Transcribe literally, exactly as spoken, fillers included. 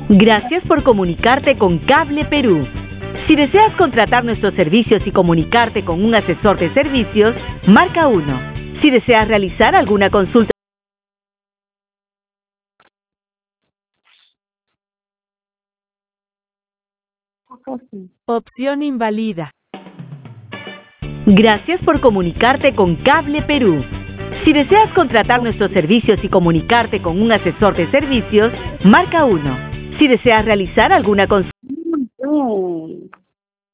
Gracias por comunicarte con Cable Perú. Si deseas contratar nuestros servicios y comunicarte con un asesor de servicios, marca uno. Si deseas realizar alguna consulta, opción invalida. Gracias por comunicarte con Cable Perú. Si deseas contratar nuestros servicios y comunicarte con un asesor de servicios, marca uno. Si deseas realizar alguna consulta,